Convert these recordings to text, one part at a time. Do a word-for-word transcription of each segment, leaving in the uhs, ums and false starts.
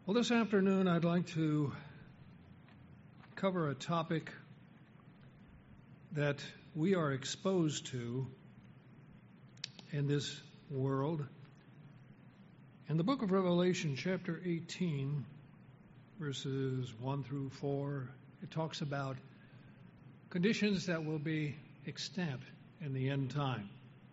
Well, this afternoon I'd like to cover a topic that we are exposed to in this world. In the book of Revelation, chapter eighteen, verses one through four, it talks about conditions that will be extant in the end time.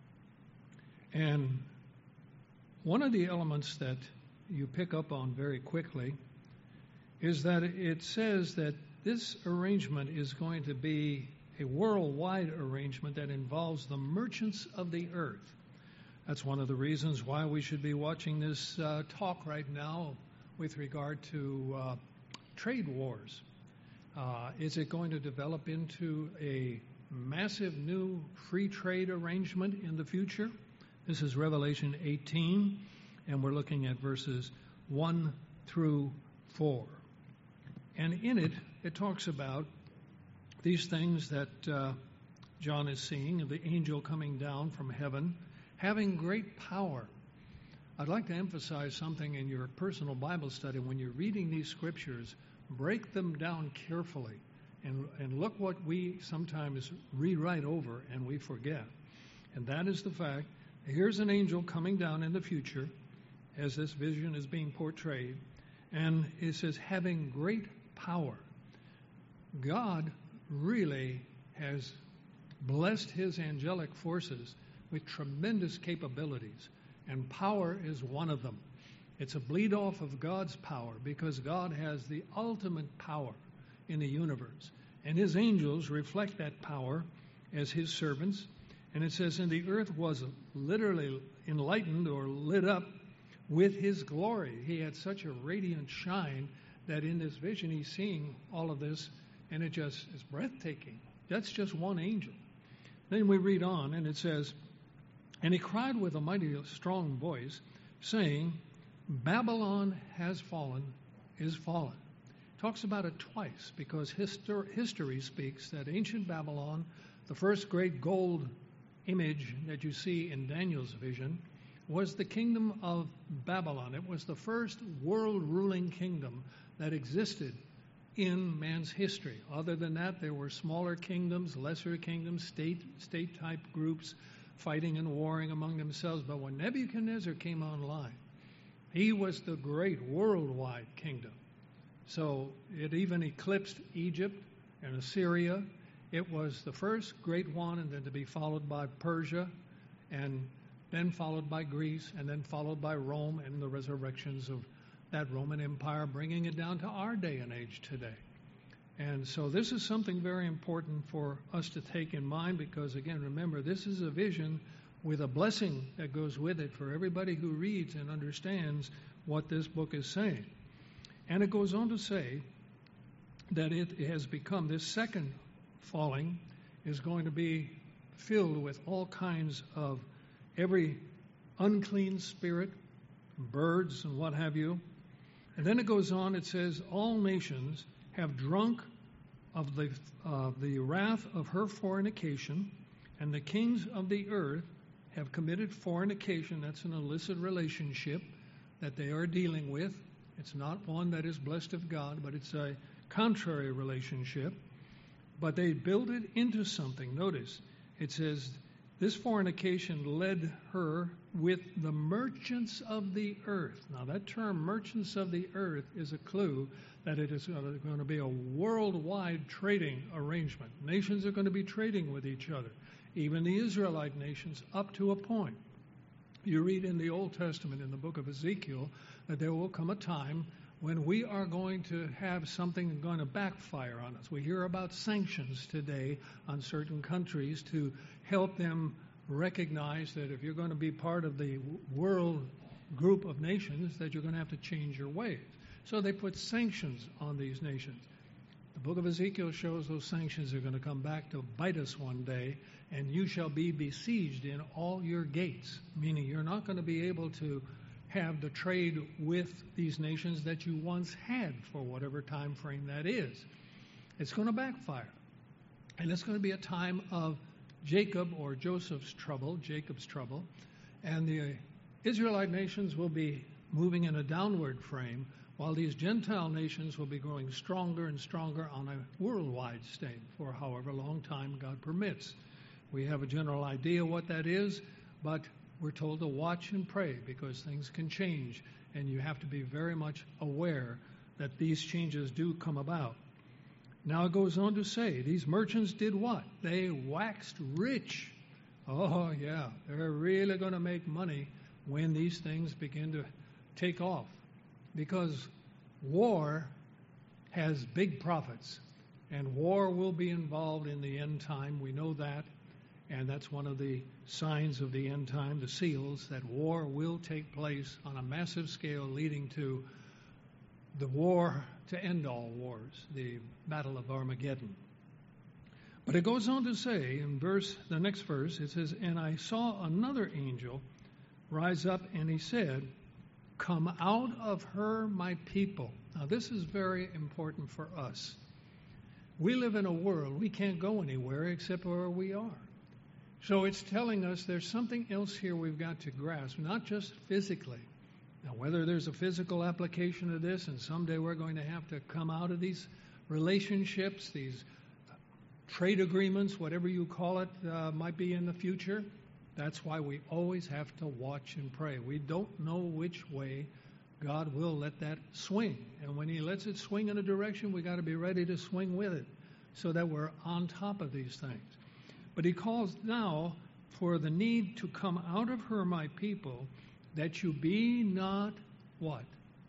And one of the elements that you pick up on very quickly is that it says that this arrangement is going to be a worldwide arrangement that involves the merchants of the earth. That's one of the reasons why we should be watching this uh, talk right now with regard to uh, trade wars. Uh, is it going to develop into a massive new free trade arrangement in the future? This is Revelation eighteen. And we're looking at verses one through four. And in it, it talks about these things that uh, John is seeing, of the angel coming down from heaven, having great power. I'd like to emphasize something in your personal Bible study. When you're reading these scriptures, break them down carefully and, and look what we sometimes rewrite over and we forget. And that is the fact, here's an angel coming down in the future, as this vision is being portrayed, and it says, having great power. God really has blessed his angelic forces with tremendous capabilities, and power is one of them. It's a bleed off of God's power, because God has the ultimate power in the universe, and his angels reflect that power as his servants. And it says, and the earth was literally enlightened or lit up with his glory. He had such a radiant shine that in this vision he's seeing all of this, and it just is breathtaking. That's just one angel. Then we read on, and it says, and he cried with a mighty strong voice, saying, Babylon has fallen, is fallen. Talks about it twice, because histor- history speaks that ancient Babylon, the first great gold image that you see in Daniel's vision, was the kingdom of Babylon. It was the first world-ruling kingdom that existed in man's history. Other than that, there were smaller kingdoms, lesser kingdoms, state, state-type groups fighting and warring among themselves. But when Nebuchadnezzar came online, he was the great worldwide kingdom. So it even eclipsed Egypt and Assyria. It was the first great one, and then to be followed by Persia, and then followed by Greece, and then followed by Rome and the resurrections of that Roman Empire, bringing it down to our day and age today. And so this is something very important for us to take in mind, because, again, remember, this is a vision with a blessing that goes with it for everybody who reads and understands what this book is saying. And it goes on to say that it has become, this second falling is going to be filled with all kinds of every unclean spirit, birds and what have you. And then it goes on, it says, all nations have drunk of the uh, the wrath of her fornication, and the kings of the earth have committed fornication. That's an illicit relationship that they are dealing with. It's not one that is blessed of God, but it's a contrary relationship. But they build it into something. Notice, it says, this fornication led her with the merchants of the earth. Now, that term, merchants of the earth, is a clue that it is going to be a worldwide trading arrangement. Nations are going to be trading with each other, even the Israelite nations, up to a point. You read in the Old Testament, in the book of Ezekiel, that there will come a time when we are going to have something going to backfire on us. We hear about sanctions today on certain countries to help them recognize that if you're going to be part of the world group of nations, that you're going to have to change your ways. So they put sanctions on these nations. The book of Ezekiel shows those sanctions are going to come back to bite us one day, and you shall be besieged in all your gates, meaning you're not going to be able to have the trade with these nations that you once had for whatever time frame that is. It's going to backfire. And it's going to be a time of Jacob or Joseph's trouble, Jacob's trouble, and the Israelite nations will be moving in a downward frame, while these Gentile nations will be growing stronger and stronger on a worldwide stage for however long time God permits. We have a general idea what that is, but we're told to watch and pray because things can change, and you have to be very much aware that these changes do come about. Now it goes on to say, these merchants did what? They waxed rich. Oh, yeah, they're really going to make money when these things begin to take off, because war has big profits, and war will be involved in the end time. We know that, and that's one of the signs of the end time, the seals, that war will take place on a massive scale, leading to the war to end all wars, the Battle of Armageddon. But it goes on to say in verse, the next verse, it says, "And I saw another angel rise up, and he said, 'Come out of her, my people.'" Now this is very important for us. We live in a world, we can't go anywhere except where we are. So it's telling us there's something else here we've got to grasp, not just physically. Now, whether there's a physical application of this, and someday we're going to have to come out of these relationships, these trade agreements, whatever you call it, uh, might be in the future. That's why we always have to watch and pray. We don't know which way God will let that swing. And when He lets it swing in a direction, we got to be ready to swing with it so that we're on top of these things. But He calls now for the need to come out of her, my people, that you be not what?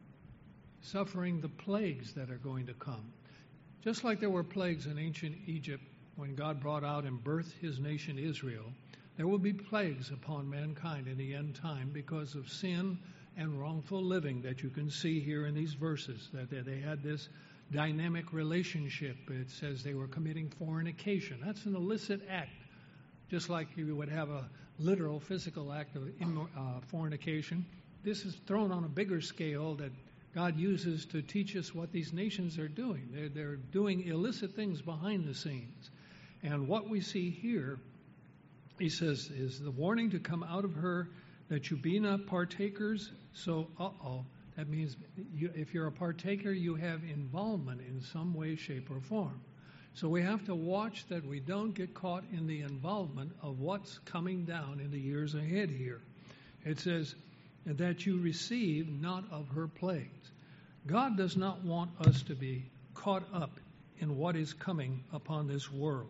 Suffering the plagues that are going to come. Just like there were plagues in ancient Egypt when God brought out and birthed His nation Israel, there will be plagues upon mankind in the end time because of sin and wrongful living that you can see here in these verses, that they had this dynamic relationship. It says they were committing fornication. That's an illicit act, just like you would have a literal physical act of uh, fornication. This is thrown on a bigger scale that God uses to teach us what these nations are doing. They're, they're doing illicit things behind the scenes. And what we see here, He says, is the warning to come out of her, that you be not partakers. So, uh-oh, that means you, if you're a partaker, you have involvement in some way, shape, or form. So we have to watch that we don't get caught in the involvement of what's coming down in the years ahead here. It says that you receive not of her plagues. God does not want us to be caught up in what is coming upon this world.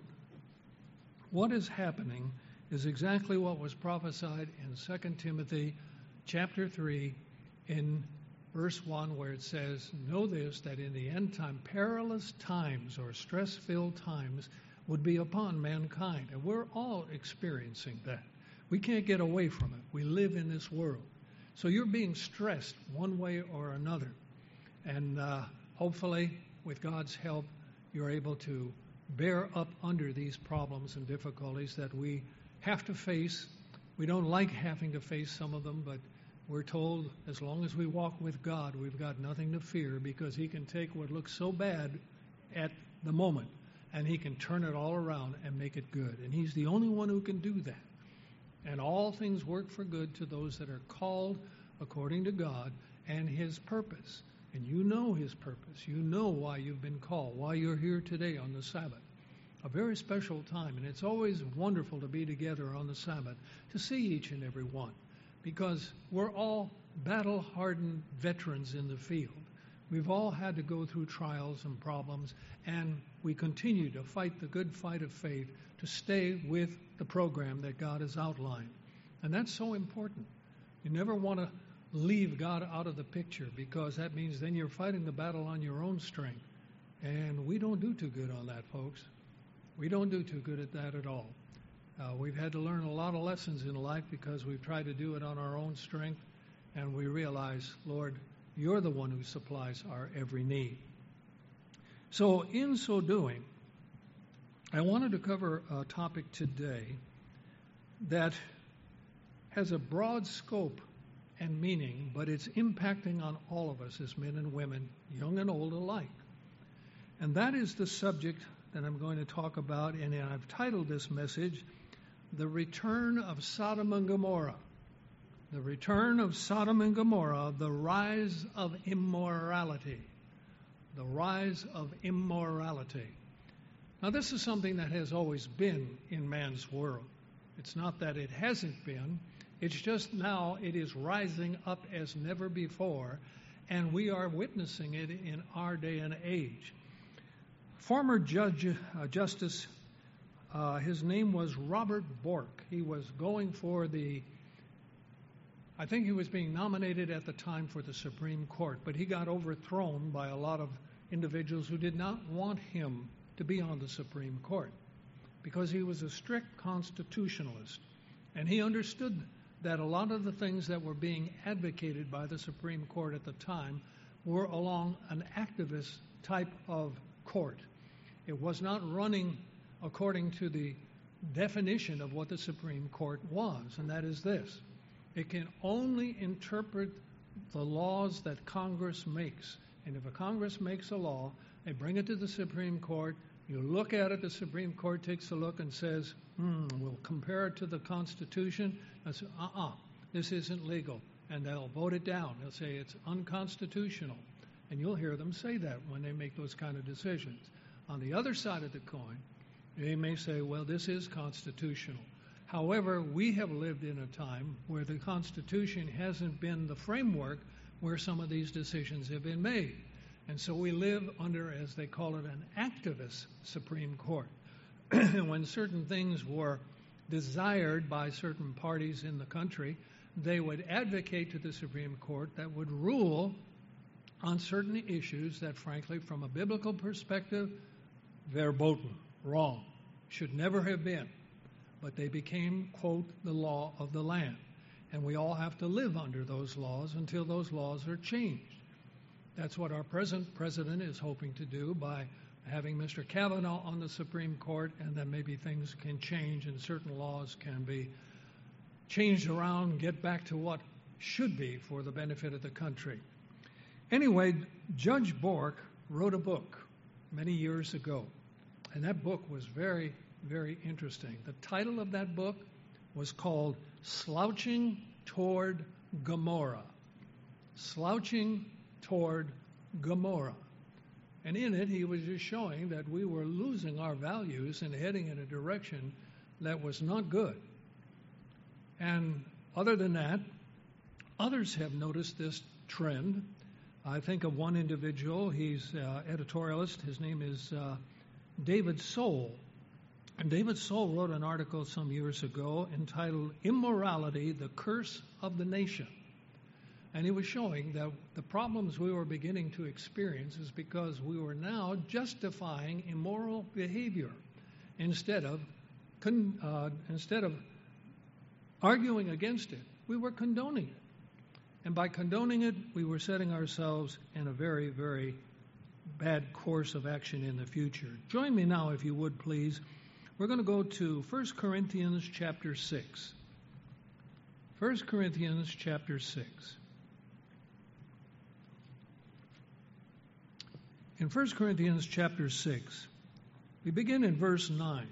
What is happening is exactly what was prophesied in Second Timothy chapter three in verse one, where it says, "Know this, that in the end time, perilous times or stress-filled times would be upon mankind." And we're all experiencing that. We can't get away from it. We live in this world. So you're being stressed one way or another. And uh, hopefully, with God's help, you're able to bear up under these problems and difficulties that we have to face. We don't like having to face some of them, but we're told as long as we walk with God, we've got nothing to fear, because He can take what looks so bad at the moment and He can turn it all around and make it good. And He's the only one who can do that. And all things work for good to those that are called according to God and His purpose. And you know His purpose. You know why you've been called, why you're here today on the Sabbath. A very special time. And it's always wonderful to be together on the Sabbath, to see each and every one, because we're all battle-hardened veterans in the field. We've all had to go through trials and problems, and we continue to fight the good fight of faith to stay with the program that God has outlined. And that's so important. You never want to leave God out of the picture, because that means then you're fighting the battle on your own strength. And we don't do too good on that, folks. We don't do too good at that at all. Uh, we've had to learn a lot of lessons in life because we've tried to do it on our own strength, and we realize, Lord, You're the one who supplies our every need. So in so doing, I wanted to cover a topic today that has a broad scope and meaning, but it's impacting on all of us as men and women, young and old alike. And that is the subject that I'm going to talk about, and I've titled this message, "The Return of Sodom and Gomorrah." The return of Sodom and Gomorrah, the rise of immorality. The rise of immorality. Now, this is something that has always been in man's world. It's not that it hasn't been. It's just now it is rising up as never before, and we are witnessing it in our day and age. Former Judge uh, Justice, uh, his name was Robert Bork. He was going for the, I think he was being nominated at the time for the Supreme Court, but he got overthrown by a lot of individuals who did not want him to be on the Supreme Court because he was a strict constitutionalist, and he understood that a lot of the things that were being advocated by the Supreme Court at the time were along an activist type of court. It was not running according to the definition of what the Supreme Court was, and that is this. It can only interpret the laws that Congress makes. And if a Congress makes a law, they bring it to the Supreme Court, you look at it, the Supreme Court takes a look and says, hmm, we'll compare it to the Constitution. And say, uh-uh, this isn't legal. And they'll vote it down. They'll say it's unconstitutional. And you'll hear them say that when they make those kind of decisions. On the other side of the coin, they may say, well, this is constitutional. However, we have lived in a time where the Constitution hasn't been the framework where some of these decisions have been made. And so we live under, as they call it, an activist Supreme Court. When certain things were desired by certain parties in the country, they would advocate to the Supreme Court that would rule on certain issues that, frankly, from a biblical perspective, verboten, wrong, should never have been. But they became, quote, the law of the land. And we all have to live under those laws until those laws are changed. That's what our present president is hoping to do by having Mister Kavanaugh on the Supreme Court, and then maybe things can change and certain laws can be changed around and get back to what should be for the benefit of the country. Anyway, Judge Bork wrote a book many years ago, and that book was very, very interesting. The title of that book was called Slouching Toward Gomorrah. Slouching Toward Gomorrah. And in it, he was just showing that we were losing our values and heading in a direction that was not good. And other than that, others have noticed this trend. I think of one individual, he's uh, editorialist, his name is uh, David Soul. And David Soul wrote an article some years ago entitled Immorality, the Curse of the Nation. And he was showing that the problems we were beginning to experience is because we were now justifying immoral behavior instead of con, uh, instead of arguing against it. We were condoning it. And by condoning it, we were setting ourselves in a very, very bad course of action in the future. Join me now, if you would, please. We're going to go to First Corinthians chapter six. First Corinthians chapter six. In First Corinthians chapter six, we begin in verse nine.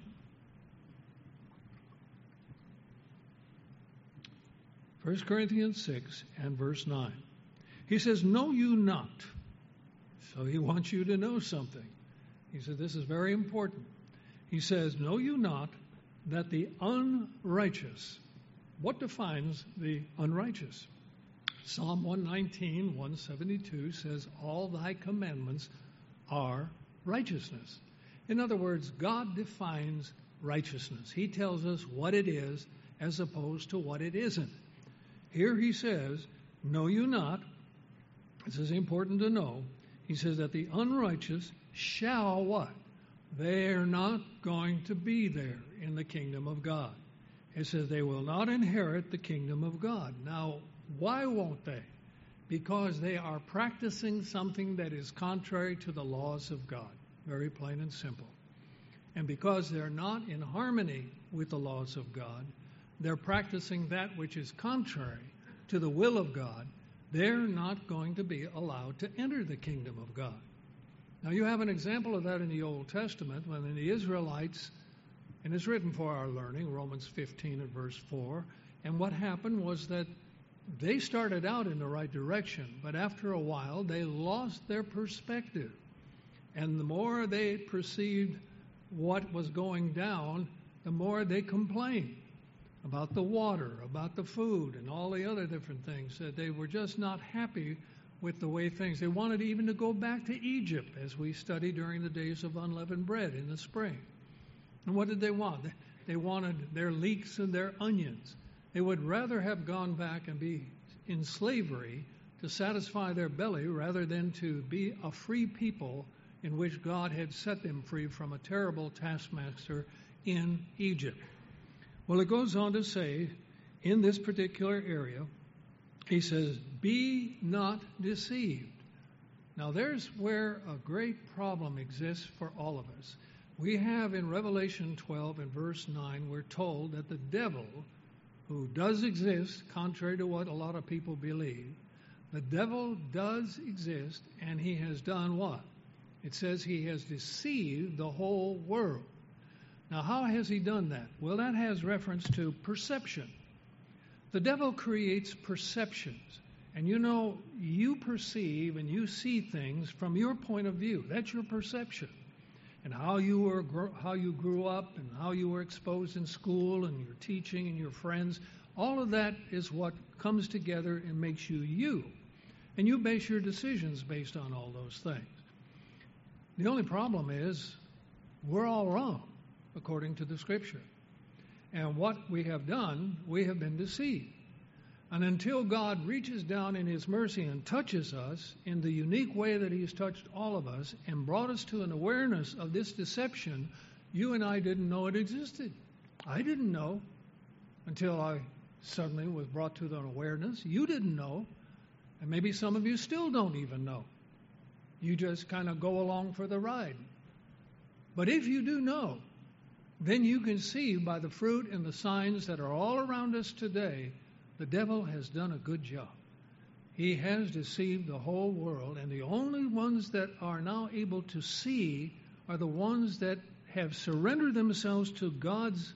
First Corinthians six and verse nine. He says, know you not. So he wants you to know something. He said, this is very important. He says, know you not that the unrighteous, what defines the unrighteous? Psalm one nineteen, one seventy-two says, all thy commandments are righteousness. In other words, God defines righteousness. He tells us what it is as opposed to what it isn't. Here he says, know you not, this is important to know, he says that the unrighteous shall what? They're not going to be there in the kingdom of God. It says they will not inherit the kingdom of God. Now, why won't they? Because they are practicing something that is contrary to the laws of God. Very plain and simple. And because they're not in harmony with the laws of God, they're practicing that which is contrary to the will of God, they're not going to be allowed to enter the kingdom of God. Now, you have an example of that in the Old Testament when the Israelites, and it's written for our learning, Romans fifteen and verse four, and what happened was that they started out in the right direction, but after a while they lost their perspective. And the more they perceived what was going down, the more they complained about the water, about the food, and all the other different things. That they were just not happy with the way things. They wanted even to go back to Egypt, as we studied during the days of unleavened bread in the spring. And what did they want? They wanted their leeks and their onions. They would rather have gone back and be in slavery to satisfy their belly rather than to be a free people in which God had set them free from a terrible taskmaster in Egypt. Well, it goes on to say, in this particular area, he says, be not deceived. Now, there's where a great problem exists for all of us. We have in Revelation twelve and verse nine, we're told that the devil, who does exist, contrary to what a lot of people believe, the devil does exist, and he has done what? It says he has deceived the whole world. Now, how has he done that? Well, that has reference to perception. The devil creates perceptions. And you know, you perceive and you see things from your point of view. That's your perception. And how you were, how you grew up, and how you were exposed in school, and your teaching, and your friends, all of that is what comes together and makes you you. And you base your decisions based on all those things. The only problem is we're all wrong, according to the Scripture. And what we have done, we have been deceived. And until God reaches down in His mercy and touches us in the unique way that He's touched all of us and brought us to an awareness of this deception, you and I didn't know it existed. I didn't know until I suddenly was brought to an awareness. You didn't know. And maybe some of you still don't even know. You just kind of go along for the ride. But if you do know, then you can see by the fruit and the signs that are all around us today, the devil has done a good job. He has deceived the whole world, and the only ones that are now able to see are the ones that have surrendered themselves to God's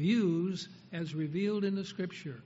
views as revealed in the Scripture.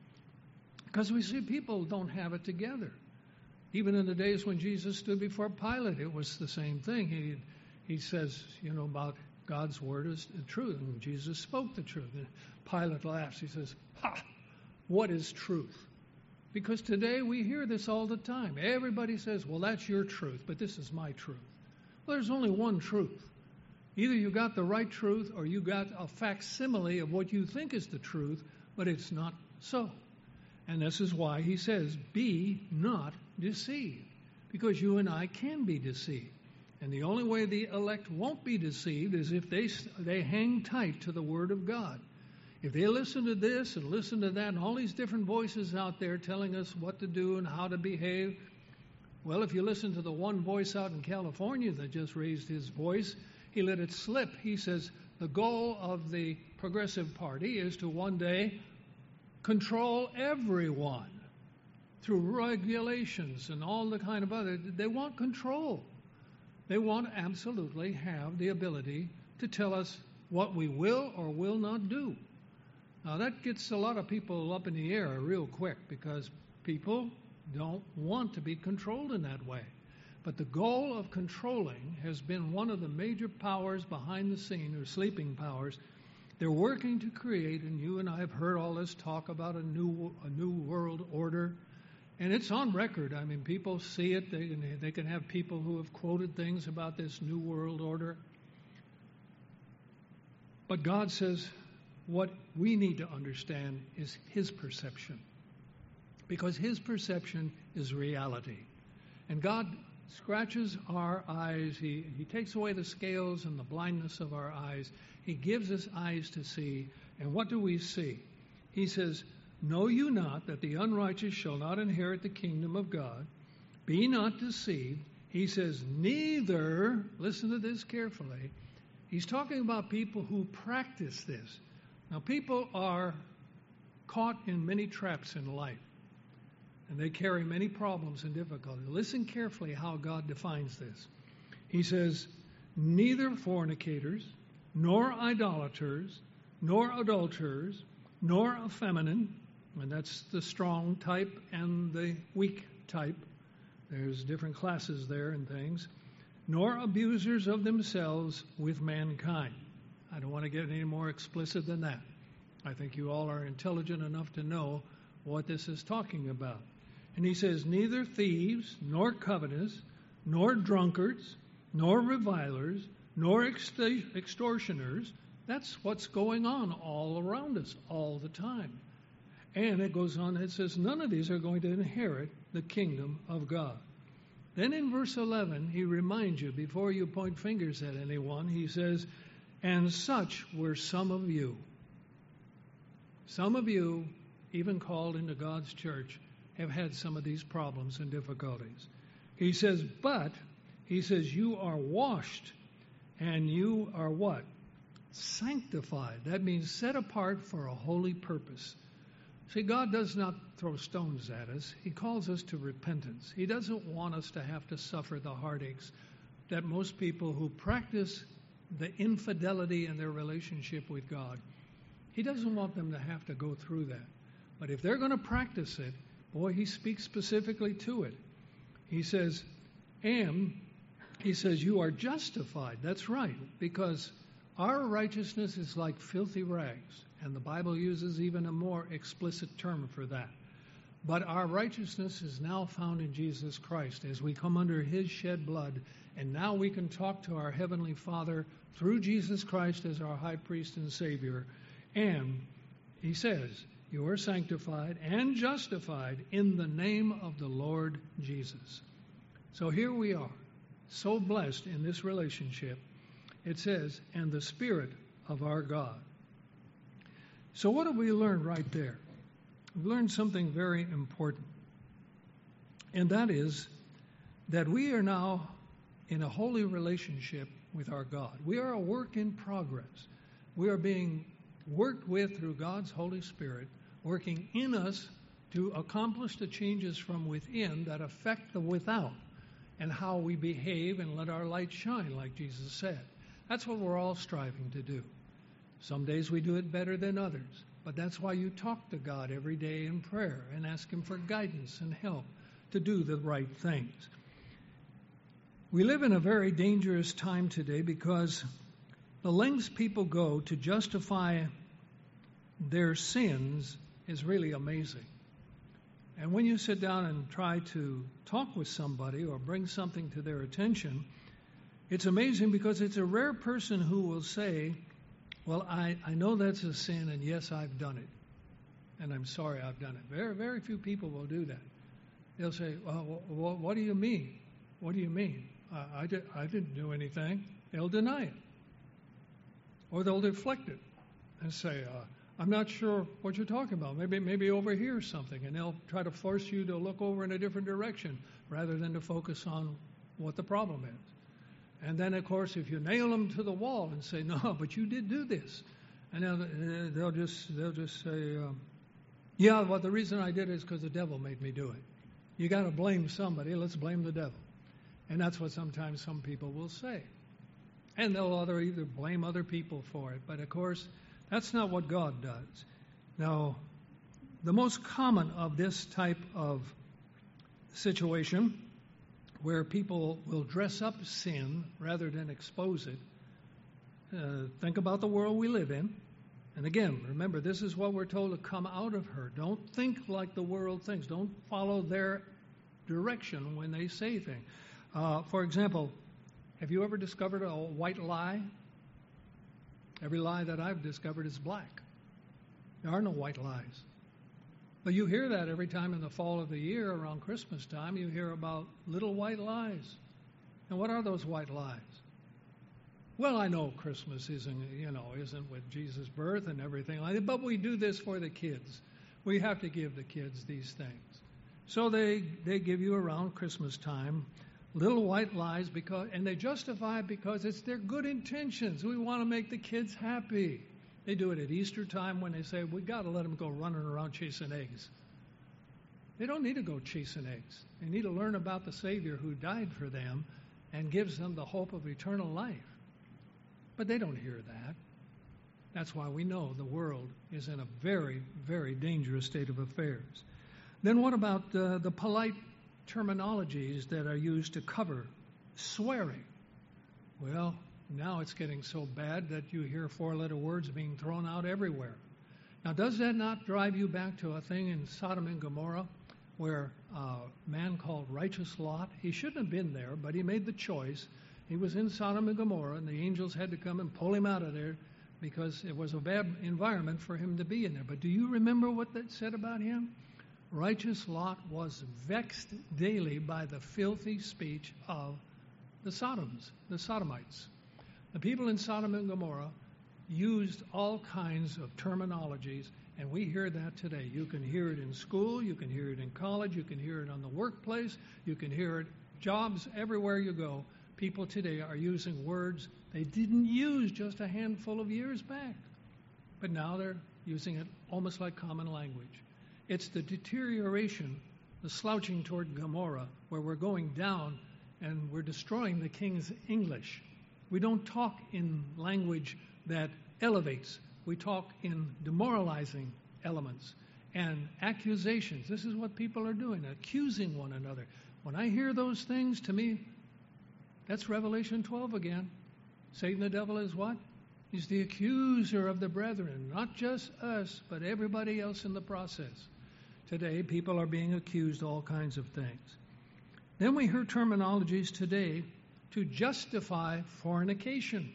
Because we see people don't have it together. Even in the days when Jesus stood before Pilate, it was the same thing. He he says, you know, about God's word is the truth. And Jesus spoke the truth. And Pilate laughs. He says, ha, what is truth? Because today we hear this all the time. Everybody says, well, that's your truth, but this is my truth. Well, there's only one truth. Either you got the right truth or you got a facsimile of what you think is the truth, but it's not so. And this is why he says, be not deceived. Because you and I can be deceived. And the only way the elect won't be deceived is if they they hang tight to the Word of God. If they listen to this and listen to that and all these different voices out there telling us what to do and how to behave, well, if you listen to the one voice out in California that just raised his voice, he let it slip. He says the goal of the Progressive Party is to one day control everyone through regulations and all the kind of other. They want control. They want to absolutely have the ability to tell us what we will or will not do. Now, that gets a lot of people up in the air real quick because people don't want to be controlled in that way. But the goal of controlling has been one of the major powers behind the scene, or sleeping powers. They're working to create, and you and I have heard all this talk about a new a new world order. And it's on record. I mean, people see it. They can, they can have people who have quoted things about this new world order. But God says what we need to understand is His perception. Because His perception is reality. And God scratches our eyes. He, he takes away the scales and the blindness of our eyes. He gives us eyes to see. And what do we see? He says, know you not that the unrighteous shall not inherit the kingdom of God? Be not deceived. He says, neither, listen to this carefully, he's talking about people who practice this. Now, people are caught in many traps in life, and they carry many problems and difficulties. Listen carefully how God defines this. He says, neither fornicators, nor idolaters, nor adulterers, nor effeminate, And that's the strong type and the weak type. There's different classes there and things. Nor abusers of themselves with mankind. I don't want to get any more explicit than that. I think you all are intelligent enough to know what this is talking about. And he says, neither thieves, nor covetous, nor drunkards, nor revilers, nor extortioners. That's what's going on all around us all the time. And it goes on, it says, none of these are going to inherit the kingdom of God. Then in verse eleven, he reminds you, before you point fingers at anyone, he says, and such were some of you. Some of you, even called into God's church, have had some of these problems and difficulties. He says, but, he says, you are washed, and you are what? Sanctified. That means set apart for a holy purpose. See, God does not throw stones at us. He calls us to repentance. He doesn't want us to have to suffer the heartaches that most people who practice the infidelity in their relationship with God, He doesn't want them to have to go through that. But if they're going to practice it, boy, He speaks specifically to it. He says, and He says, you are justified. That's right, because our righteousness is like filthy rags. And the Bible uses even a more explicit term for that. But our righteousness is now found in Jesus Christ as we come under His shed blood. And now we can talk to our Heavenly Father through Jesus Christ as our high priest and Savior. And He says, you are sanctified and justified in the name of the Lord Jesus. So here we are, so blessed in this relationship. It says, and the Spirit of our God. So what have we learned right there? We've learned something very important. And that is that we are now in a holy relationship with our God. We are a work in progress. We are being worked with through God's Holy Spirit, working in us to accomplish the changes from within that affect the without and how we behave and let our light shine, like Jesus said. That's what we're all striving to do. Some days we do it better than others, but that's why you talk to God every day in prayer and ask Him for guidance and help to do the right things. We live in a very dangerous time today because the lengths people go to justify their sins is really amazing. And when you sit down and try to talk with somebody or bring something to their attention, it's amazing because it's a rare person who will say, well, I, I know that's a sin, and yes, I've done it. And I'm sorry I've done it. Very, very few people will do that. They'll say, well, what, what do you mean? What do you mean? I, I, did, I didn't do anything. They'll deny it. Or they'll deflect it and say, uh, I'm not sure what you're talking about. Maybe maybe over here something. And they'll try to force you to look over in a different direction rather than to focus on what the problem is. And then, of course, if you nail them to the wall and say, no, but you did do this. And they'll, they'll just they'll just say, um, yeah, well, the reason I did it is because the devil made me do it. You got to blame somebody. Let's blame the devil. And that's what sometimes some people will say. And they'll other, either blame other people for it. But, of course, that's not what God does. Now, the most common of this type of situation where people will dress up sin rather than expose it, uh, think about the world we live in. And again, remember, this is what we're told to come out of her. Don't think like the world thinks. Don't follow their direction when they say things. Uh, for example, have you ever discovered a white lie? Every lie that I've discovered is black. There are no white lies. But you hear that every time in the fall of the year around Christmas time. You hear about little white lies. And what are those white lies? Well, I know Christmas isn't, you know, isn't with Jesus' birth and everything like that, but we do this for the kids. We have to give the kids these things. So they, they give you around Christmas time little white lies, because, and they justify it because it's their good intentions. We want to make the kids happy. They do it at Easter time when they say, we got to let them go running around chasing eggs. They don't need to go chasing eggs. They need to learn about the Savior who died for them and gives them the hope of eternal life. But they don't hear that. That's why we know the world is in a very, very dangerous state of affairs. Then what about uh, the polite terminologies that are used to cover swearing? Well, now it's getting so bad that you hear four-letter words being thrown out everywhere. Now, does that not drive you back to a thing in Sodom and Gomorrah where a man called Righteous Lot, he shouldn't have been there, but he made the choice. He was in Sodom and Gomorrah, and the angels had to come and pull him out of there because it was a bad environment for him to be in there. But do you remember what that said about him? Righteous Lot was vexed daily by the filthy speech of the Sodoms, the Sodomites. The people in Sodom and Gomorrah used all kinds of terminologies, and we hear that today. You can hear it in school, you can hear it in college, you can hear it on the workplace, you can hear it jobs, everywhere you go. People today are using words they didn't use just a handful of years back, but now they're using it almost like common language. It's the deterioration, the slouching toward Gomorrah, where we're going down and we're destroying the king's English. We don't talk in language that elevates. We talk in demoralizing elements and accusations. This is what people are doing, accusing one another. When I hear those things, to me, that's Revelation twelve again. Satan the devil is what? He's the accuser of the brethren, not just us, but everybody else in the process. Today, people are being accused of all kinds of things. Then we hear terminologies today to justify fornication.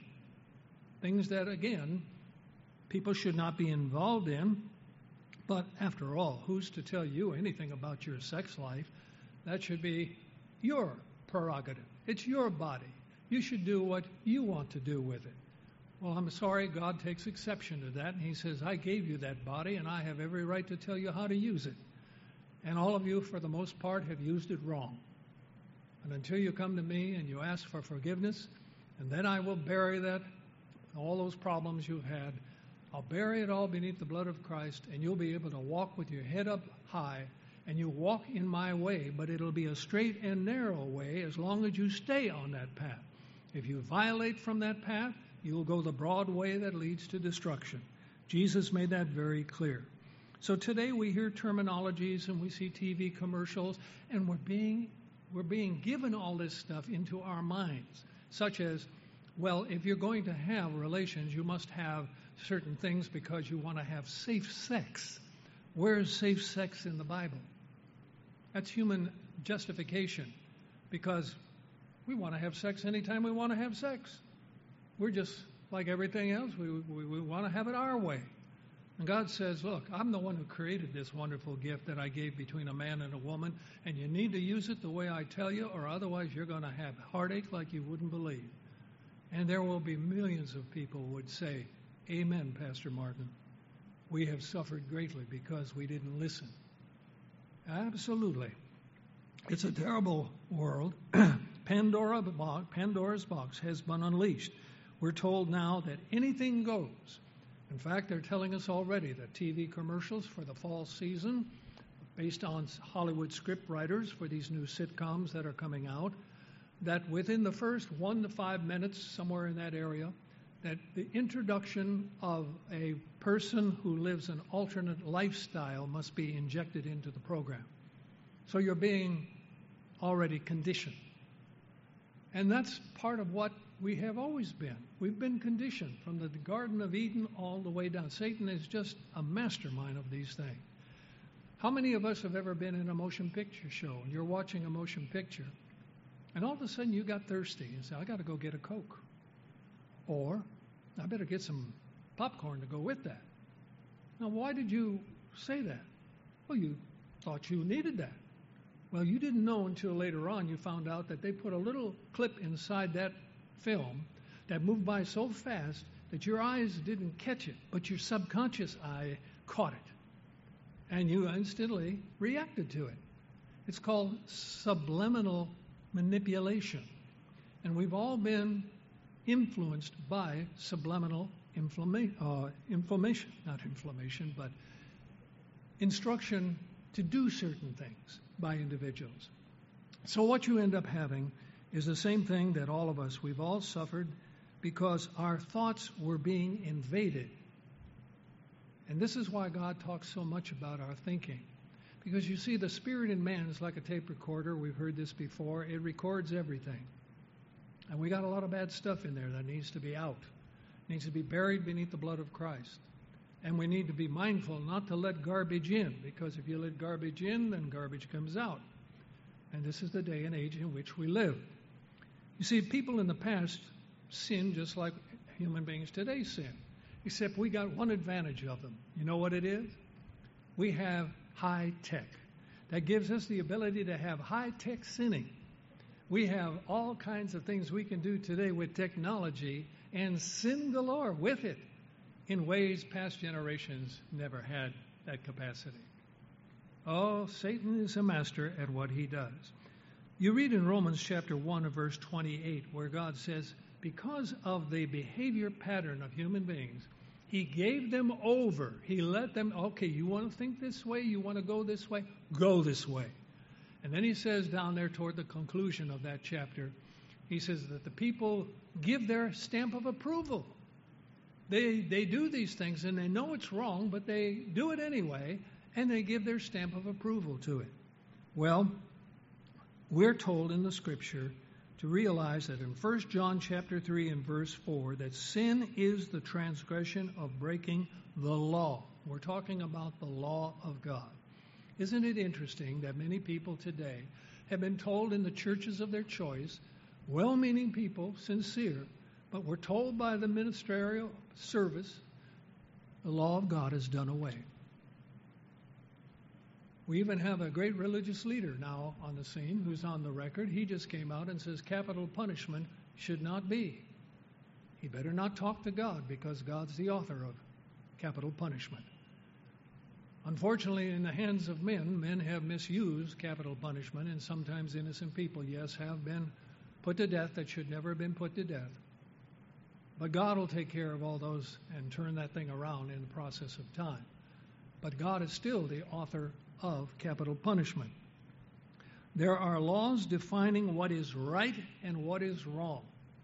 Things that, again, people should not be involved in. But after all, who's to tell you anything about your sex life? That should be your prerogative. It's your body. You should do what you want to do with it. Well, I'm sorry, God takes exception to that, and he says, I gave you that body, and I have every right to tell you how to use it. And all of you, for the most part, have used it wrong. And until you come to me and you ask for forgiveness, and then I will bury that, all those problems you've had, I'll bury it all beneath the blood of Christ, and you'll be able to walk with your head up high, and you walk in my way, but it'll be a straight and narrow way as long as you stay on that path. If you violate from that path, you'll go the broad way that leads to destruction. Jesus made that very clear. So today we hear terminologies and we see T V commercials, and we're being we're being given all this stuff into our minds, such as, well, if you're going to have relations, you must have certain things because you want to have safe sex. Where's safe sex in the Bible? That's human justification, because we want to have sex anytime we want to have sex. We're just like everything else. We, we, we want to have it our way. And God says, look, I'm the one who created this wonderful gift that I gave between a man and a woman, and you need to use it the way I tell you, or otherwise you're going to have heartache like you wouldn't believe. And there will be millions of people who would say, amen, Pastor Martin. We have suffered greatly because we didn't listen. Absolutely. It's a terrible world. Pandora, Pandora's box has been unleashed. We're told now that anything goes. In fact, they're telling us already that T V commercials for the fall season, based on Hollywood script writers for these new sitcoms that are coming out, that within the first one to five minutes, somewhere in that area, that the introduction of a person who lives an alternate lifestyle must be injected into the program. So you're being already conditioned. And that's part of what we have always been. We've been conditioned from the Garden of Eden all the way down. Satan is just a mastermind of these things. How many of us have ever been in a motion picture show and you're watching a motion picture and all of a sudden you got thirsty and said, I got to go get a Coke. Or I better get some popcorn to go with that. Now, why did you say that? Well, you thought you needed that. Well, you didn't know until later on you found out that they put a little clip inside that film that moved by so fast that your eyes didn't catch it, but your subconscious eye caught it. And you instantly reacted to it. It's called subliminal manipulation. And we've all been influenced by subliminal inflama- uh, inflammation, not inflammation, but instruction to do certain things by individuals. So what you end up having is the same thing that all of us, we've all suffered because our thoughts were being invaded And this is why God talks so much about our thinking. Because you see, the spirit in man is like a tape recorder. We've heard this before. It records everything. And we got a lot of bad stuff in there that needs to be out. It needs to be buried beneath the blood of Christ. And we need to be mindful not to let garbage in, because if you let garbage in, then garbage comes out. And this is the day and age in which we live. You see, people in the past sinned just like human beings today sin. Except we got one advantage of them. You know what it is? We have high tech. That gives us the ability to have high tech sinning. We have all kinds of things we can do today with technology and sin galore with it in ways past generations never had that capacity. Oh, Satan is a master at what he does. You read in Romans chapter one and verse twenty-eight where God says, because of the behavior pattern of human beings, he gave them over. He let them, okay, you want to think this way? You want to go this way? Go this way. And then he says down there toward the conclusion of that chapter, he says that the people give their stamp of approval. They they do these things and they know it's wrong, but they do it anyway, and they give their stamp of approval to it. Well, we're told in the Scripture to realize that in First John chapter three and verse four, that sin is the transgression of breaking the law. We're talking about the law of God. Isn't it interesting that many people today have been told in the churches of their choice, well-meaning people, sincere, but we're told by the ministerial service, the law of God is done away. We even have a great religious leader now on the scene who's on the record. He just came out and says capital punishment should not be. He better not talk to God, because God's the author of capital punishment. Unfortunately, in the hands of men, men have misused capital punishment, and sometimes innocent people, yes, have been put to death that should never have been put to death. But God will take care of all those and turn that thing around in the process of time. But God is still the author of capital punishment. There are laws defining what is right and what is wrong.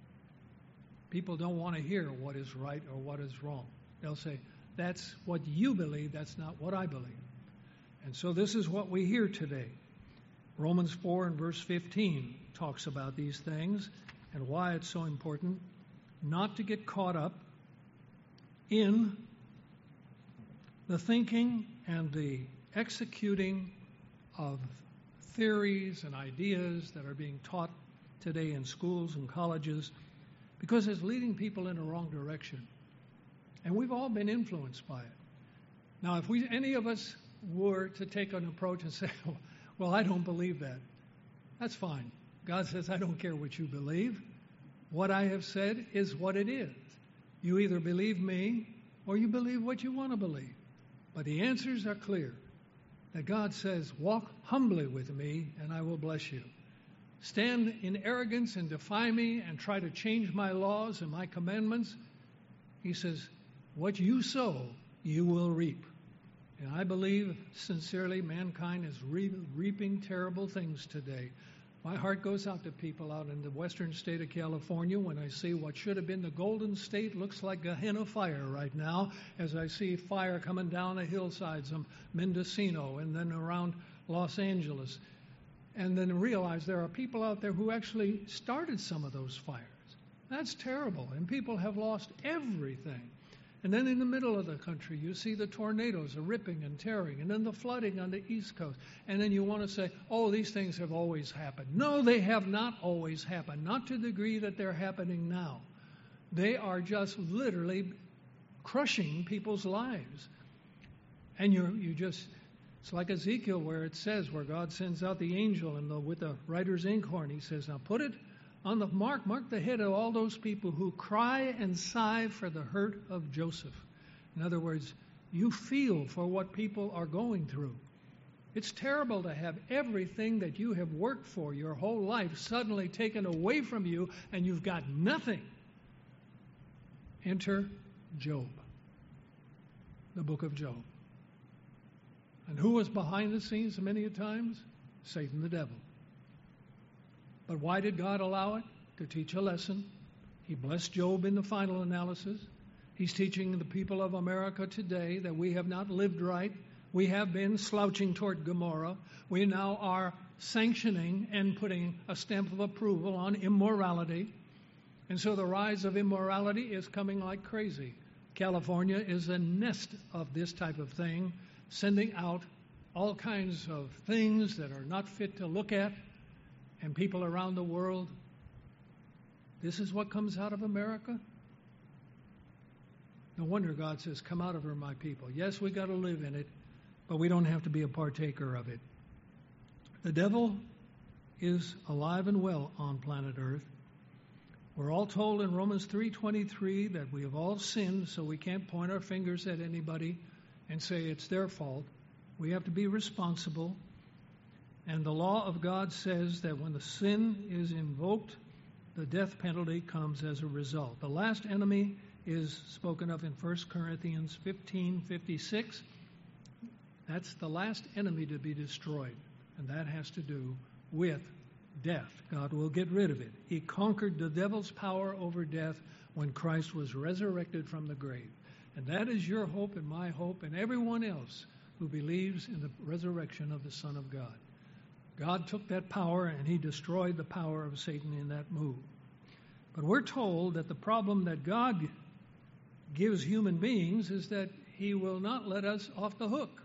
People don't want to hear what is right or what is wrong. They'll say, that's what you believe, that's not what I believe. And so this is what we hear today. Romans four and verse fifteen talks about these things and why it's so important not to get caught up in the thinking and the executing of theories and ideas that are being taught today in schools and colleges, because it's leading people in the wrong direction. And we've all been influenced by it. Now, if we, any of us were to take an approach and say, well, I don't believe that, that's fine. God says, I don't care what you believe. What I have said is what it is. You either believe me or you believe what you want to believe. But the answers are clear. That God says, walk humbly with me and I will bless you. Stand in arrogance and defy me and try to change my laws and my commandments. He says, what you sow, you will reap. And I believe sincerely mankind is re- reaping terrible things today. My heart goes out to people out in the western state of California when I see what should have been the Golden State looks like Gehenna fire right now, as I see fire coming down the hillsides of Mendocino and then around Los Angeles. And then realize there are people out there who actually started some of those fires. That's terrible, and people have lost everything. And then in the middle of the country, you see the tornadoes are ripping and tearing, and then the flooding on the East Coast. And then you want to say, oh, these things have always happened. No, they have not always happened, not to the degree that they're happening now. They are just literally crushing people's lives. And you you just, it's like Ezekiel where it says, where God sends out the angel and the, with the writer's inkhorn, he says, now put it on the mark, mark the head of all those people who cry and sigh for the hurt of Joseph. In other words, you feel for what people are going through. It's terrible to have everything that you have worked for your whole life suddenly taken away from you and you've got nothing. Enter Job, the book of Job. And who was behind the scenes many a times? Satan the devil. But why did God allow it? To teach a lesson. He blessed Job in the final analysis. He's teaching the people of America today that we have not lived right. We have been slouching toward Gomorrah. We now are sanctioning and putting a stamp of approval on immorality. And so the rise of immorality is coming like crazy. California is a nest of this type of thing, sending out all kinds of things that are not fit to look at, and people around the world. This is what comes out of America? No wonder God says, come out of her, my people. Yes, we got to live in it, but we don't have to be a partaker of it. The devil is alive and well on planet Earth. We're all told in Romans three twenty-three that we have all sinned, so we can't point our fingers at anybody and say it's their fault. We have to be responsible. And the law of God says that when the sin is invoked, the death penalty comes as a result. The last enemy is spoken of in First Corinthians fifteen fifty-six. That's the last enemy to be destroyed, and that has to do with death. God will get rid of it. He conquered the devil's power over death when Christ was resurrected from the grave. And that is your hope and my hope and everyone else who believes in the resurrection of the Son of God. God took that power and he destroyed the power of Satan in that move. But we're told that the problem that God gives human beings is that he will not let us off the hook.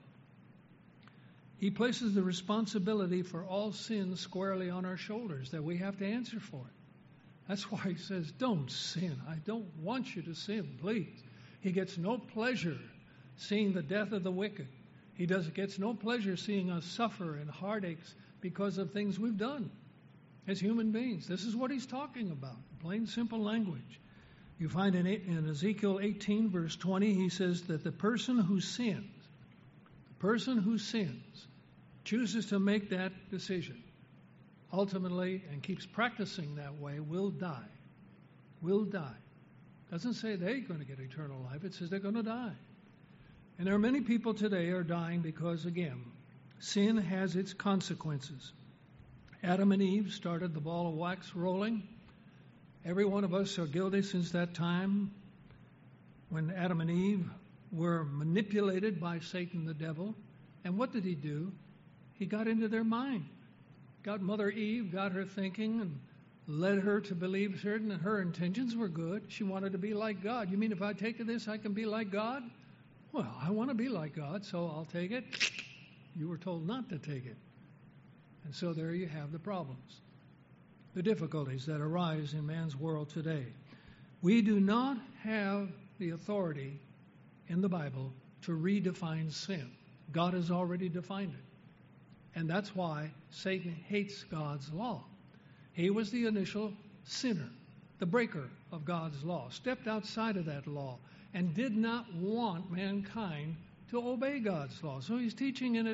He places the responsibility for all sin squarely on our shoulders that we have to answer for it. That's why he says, don't sin. I don't want you to sin, please. He gets no pleasure seeing the death of the wicked. He does, gets no pleasure seeing us suffer and heartaches because of things we've done as human beings. This is what he's talking about, plain, simple language. You find in, in Ezekiel eighteen, verse twenty, he says that the person who sins, the person who sins, chooses to make that decision ultimately and keeps practicing that way will die. Will die. Doesn't say they're going to get eternal life. It says they're going to die. And there are many people today are dying because, again, sin has its consequences. Adam and Eve started the ball of wax rolling. Every one of us are guilty since that time when Adam and Eve were manipulated by Satan the devil. And what did he do? He got into their mind. Got Mother Eve, got her thinking, and led her to believe certain that her intentions were good. She wanted to be like God. You mean if I take this, I can be like God? Well, I want to be like God, so I'll take it. You were told not to take it. And so there you have the problems, the difficulties that arise in man's world today. We do not have the authority in the Bible to redefine sin. God has already defined it. And that's why Satan hates God's law. He was the initial sinner, the breaker of God's law, stepped outside of that law and did not want mankind to obey God's law. So he's teaching in it.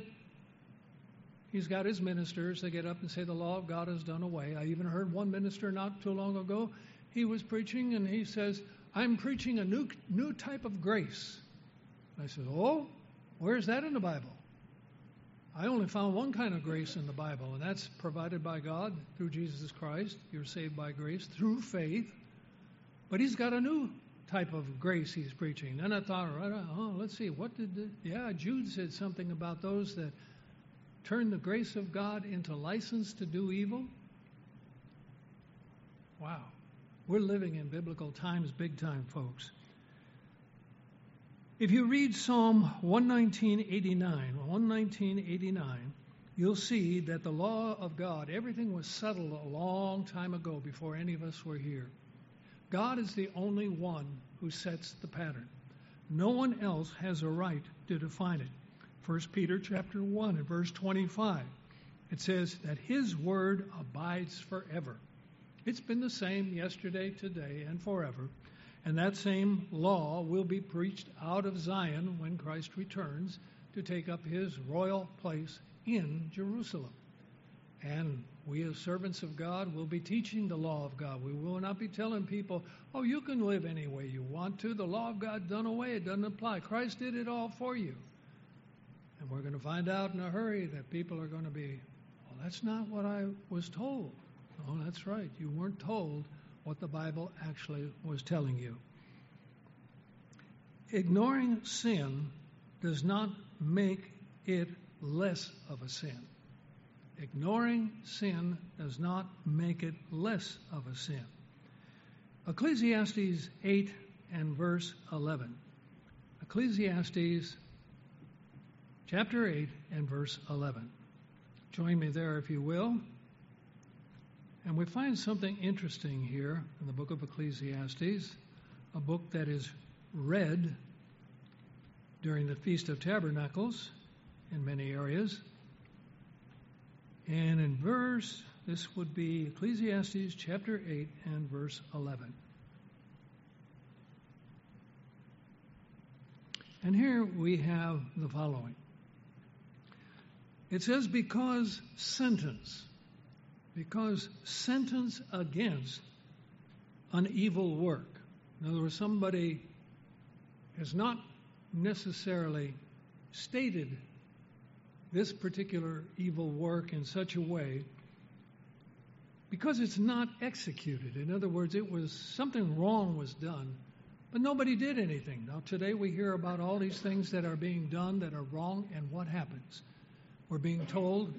He's got his ministers. They get up and say the law of God is done away. I even heard one minister not too long ago. He was preaching and he says, I'm preaching a new, new type of grace. I said, oh, where's that in the Bible? I only found one kind of grace in the Bible, and that's provided by God through Jesus Christ. You're saved by grace through faith. But he's got a new type of grace he's preaching. Then I thought, right, oh, let's see, what did the, yeah, Jude said something about those that turn the grace of God into license to do evil. Wow. We're living in biblical times, big time, folks. If you read Psalm one nineteen eighty-nine, one nineteen eighty-nine, you'll see that the law of God, everything was settled a long time ago before any of us were here. God is the only one who sets the pattern. No one else has a right to define it. First Peter chapter one and verse twenty-five, it says that his word abides forever. It's been the same yesterday, today, and forever. And that same law will be preached out of Zion when Christ returns to take up his royal place in Jerusalem. And we as servants of God will be teaching the law of God. We will not be telling people, oh, you can live any way you want to. The law of God done away. It doesn't apply. Christ did it all for you. And we're going to find out in a hurry that people are going to be, well, that's not what I was told. Oh, that's right. You weren't told what the Bible actually was telling you. ignoring sin does not make it less of a sin. Ignoring sin does not make it less of a sin. Ecclesiastes eight and verse eleven. Ecclesiastes chapter eight and verse eleven. Join me there if you will. And we find something interesting here in the book of Ecclesiastes, a book that is read during the Feast of Tabernacles in many areas. And in verse, this would be Ecclesiastes chapter eight and verse eleven. And here we have the following. It says, because sentence, because sentence against an evil work. In other words, somebody has not necessarily stated this particular evil work in such a way because it's not executed. In other words, it was something wrong was done, but nobody did anything. Now today we hear about all these things that are being done that are wrong, and what happens? We're being told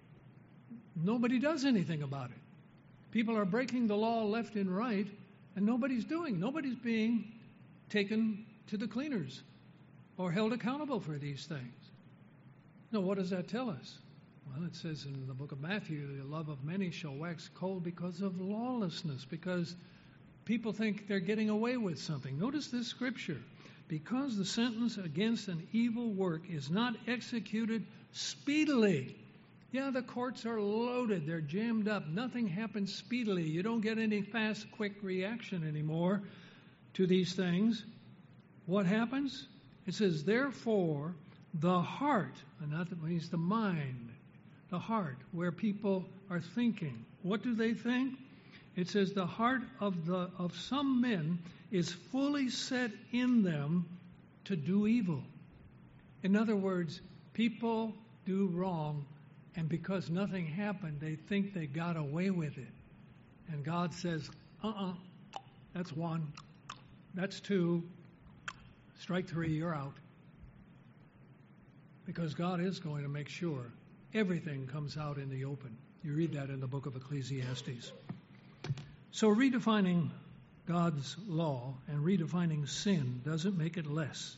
nobody does anything about it. People are breaking the law left and right, and nobody's doing. Nobody's being taken to the cleaners or held accountable for these things. Now, what does that tell us? Well, it says in the book of Matthew, the love of many shall wax cold because of lawlessness, because people think they're getting away with something. Notice this scripture. Because the sentence against an evil work is not executed speedily. Yeah, the courts are loaded. They're jammed up. Nothing happens speedily. You don't get any fast, quick reaction anymore to these things. What happens? It says, therefore, the heart, and that means the mind, the heart, where people are thinking. What do they think? It says the heart of the of some men is fully set in them to do evil. In other words, people do wrong, and because nothing happened, they think they got away with it. And God says, uh-uh, that's one, that's two, strike three, you're out. Because God is going to make sure everything comes out in the open. You read that in the book of Ecclesiastes. So redefining God's law and redefining sin doesn't make it less.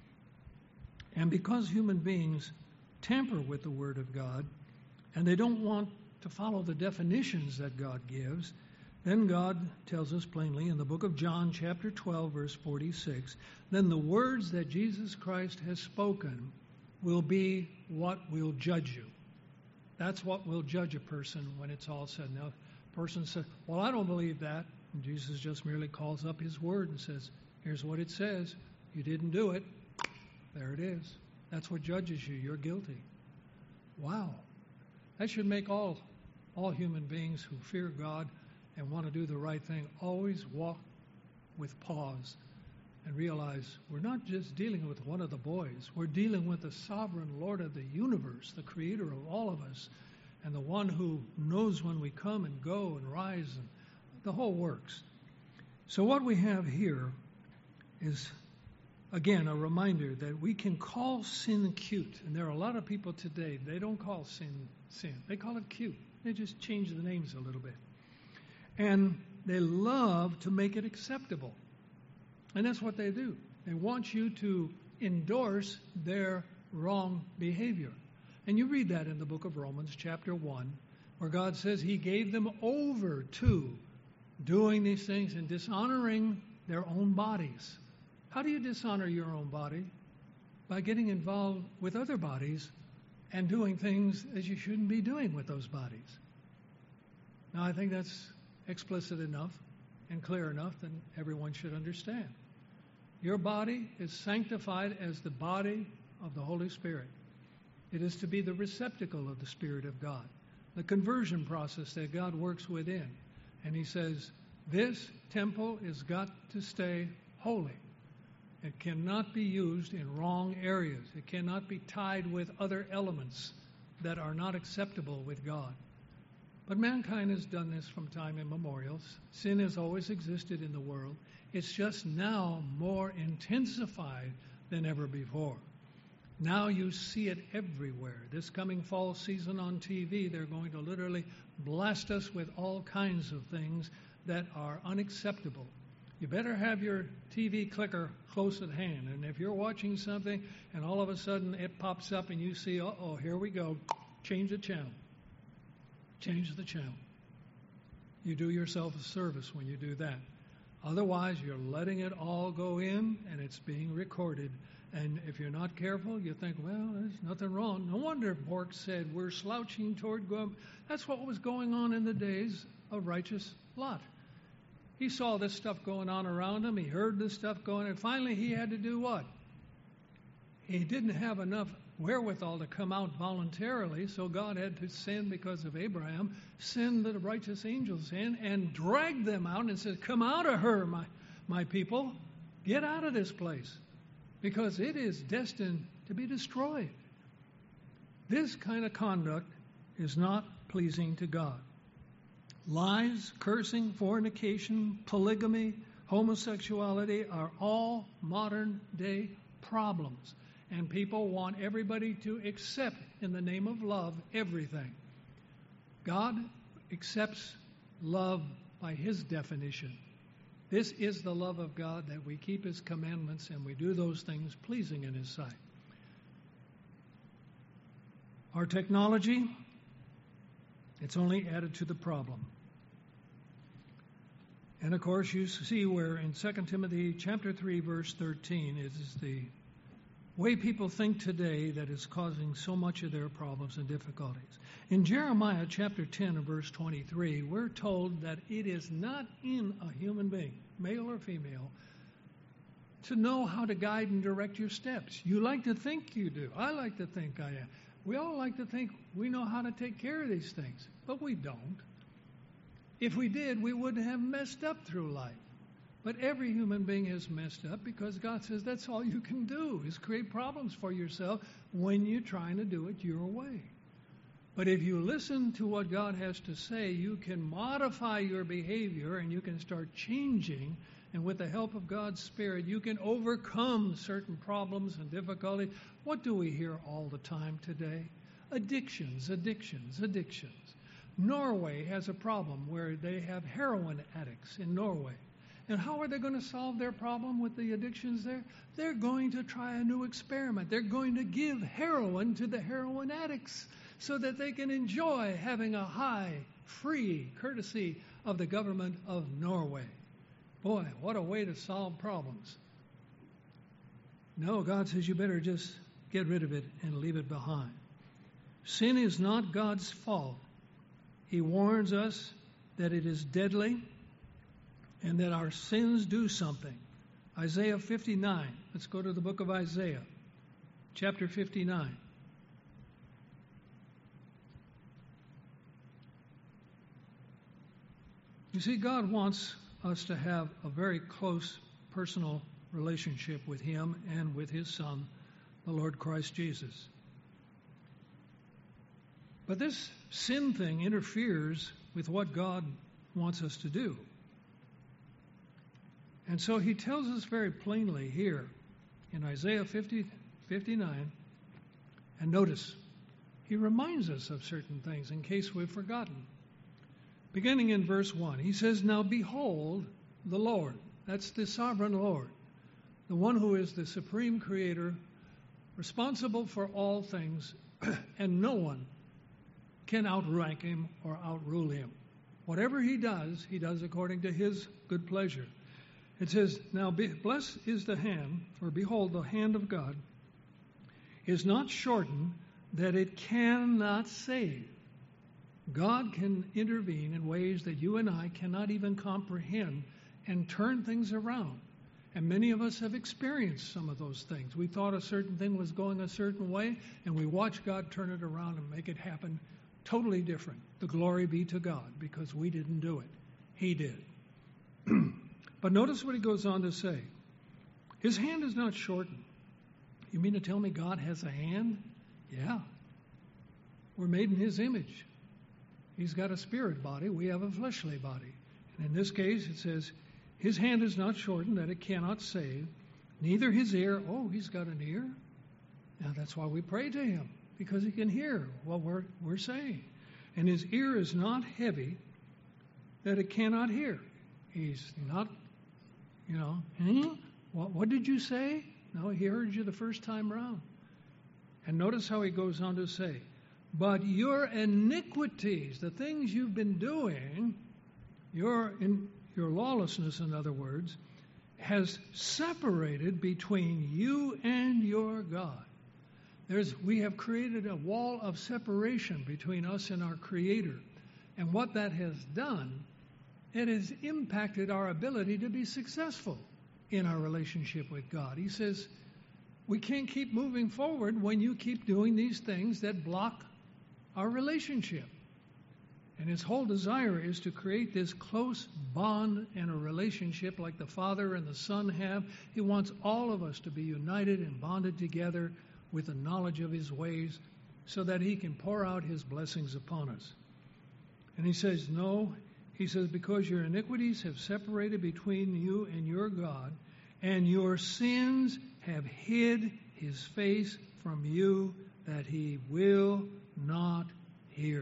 And because human beings tamper with the Word of God, and they don't want to follow the definitions that God gives, then God tells us plainly in the book of John, chapter twelve, verse forty-six, then the words that Jesus Christ has spoken will be what will judge you. That's what will judge a person when it's all said. Now, a person says, well, I don't believe that. And Jesus just merely calls up his word and says, here's what it says. You didn't do it. There it is. That's what judges you. You're guilty. Wow. That should make all, all human beings who fear God and want to do the right thing always walk with pause and realize we're not just dealing with one of the boys. We're dealing with the sovereign Lord of the universe, the creator of all of us, and the one who knows when we come and go and rise and the whole works. So what we have here is, again, a reminder that we can call sin cute. And there are a lot of people today, they don't call sin sin. They call it cute. They just change the names a little bit. And they love to make it acceptable. And that's what they do. They want you to endorse their wrong behavior. And you read that in the book of Romans, chapter one, where God says he gave them over to doing these things and dishonoring their own bodies. How do you dishonor your own body? By getting involved with other bodies and doing things as you shouldn't be doing with those bodies. Now, I think that's explicit enough and clear enough that everyone should understand. Your body is sanctified as the body of the Holy Spirit. It is to be the receptacle of the Spirit of God, the conversion process that God works within. And he says, this temple has got to stay holy. It cannot be used in wrong areas. It cannot be tied with other elements that are not acceptable with God. But mankind has done this from time immemorial. Sin has always existed in the world. It's just now more intensified than ever before. Now you see it everywhere. This coming fall season on T V, they're going to literally blast us with all kinds of things that are unacceptable. You better have your T V clicker close at hand. And if you're watching something and all of a sudden it pops up and you see, uh-oh, here we go, change the channel. Change the channel. You do yourself a service when you do that. Otherwise, you're letting it all go in and it's being recorded. And if you're not careful, you think, well, there's nothing wrong. No wonder Bork said we're slouching toward God. That's what was going on in the days of righteous Lot. He saw this stuff going on around him. He heard this stuff going, and finally he had to do what? He didn't have enough wherewithal to come out voluntarily, so God had to send, because of Abraham, send the righteous angels in and drag them out and said, come out of her, my, my people. Get out of this place, because it is destined to be destroyed. This kind of conduct is not pleasing to God. Lies, cursing, fornication, polygamy, homosexuality are all modern day problems. And people want everybody to accept, in the name of love, everything. God accepts love by His definition. This is the love of God, that we keep His commandments and we do those things pleasing in His sight. Our technology, it's only added to the problem. And of course, you see where in Second Timothy chapter three, verse thirteen, it is the way people think today that is causing so much of their problems and difficulties. In Jeremiah chapter ten and verse twenty-three, we're told that it is not in a human being, male or female, to know how to guide and direct your steps. You like to think you do. I like to think I am. We all like to think we know how to take care of these things, but we don't. If we did, we wouldn't have messed up through life. But every human being has messed up because God says that's all you can do is create problems for yourself when you're trying to do it your way. But if you listen to what God has to say, you can modify your behavior and you can start changing. And with the help of God's Spirit, you can overcome certain problems and difficulties. What do we hear all the time today? Addictions, addictions, addictions. Norway has a problem where they have heroin addicts in Norway. And how are they going to solve their problem with the addictions there? They're going to try a new experiment. They're going to give heroin to the heroin addicts so that they can enjoy having a high, free courtesy of the government of Norway. Boy, what a way to solve problems. No, God says you better just get rid of it and leave it behind. Sin is not God's fault. He warns us that it is deadly and that our sins do something. Isaiah fifty-nine. Let's go to the book of Isaiah, chapter fifty-nine. You see, God wants us to have a very close personal relationship with Him and with His Son, the Lord Christ Jesus. But this sin thing interferes with what God wants us to do. And so He tells us very plainly here in Isaiah fifty, fifty-nine, and notice, He reminds us of certain things in case we've forgotten. Beginning in verse one, He says, "Now behold the Lord," that's the sovereign Lord, the one who is the supreme creator, responsible for all things, and no one can outrank Him or outrule Him. Whatever He does, He does according to His good pleasure. It says, "Now be, blessed is the hand, or behold, the hand of God is not shortened that it cannot save." God can intervene in ways that you and I cannot even comprehend and turn things around. And many of us have experienced some of those things. We thought a certain thing was going a certain way, and we watched God turn it around and make it happen totally different. The glory be to God, because we didn't do it. He did. But notice what He goes on to say. His hand is not shortened. You mean to tell me God has a hand? Yeah. We're made in His image. He's got a spirit body. We have a fleshly body. And in this case, it says, his hand is not shortened that it cannot save, neither his ear. Oh, he's got an ear. Now that's why we pray to him, because he can hear what we're, we're saying. And his ear is not heavy that it cannot hear. He's not, you know, hmm? what, what did you say? No, he heard you the first time round. And notice how he goes on to say, but your iniquities, the things you've been doing, your, in, your lawlessness, in other words, has separated between you and your God. There's, we have created a wall of separation between us and our Creator. And what that has done, it has impacted our ability to be successful in our relationship with God. He says, we can't keep moving forward when you keep doing these things that block our relationship. And his whole desire is to create this close bond and a relationship like the Father and the Son have. He wants all of us to be united and bonded together with the knowledge of his ways so that he can pour out his blessings upon us. And he says, no, he says, because your iniquities have separated between you and your God, and your sins have hid his face from you, that he will not hear.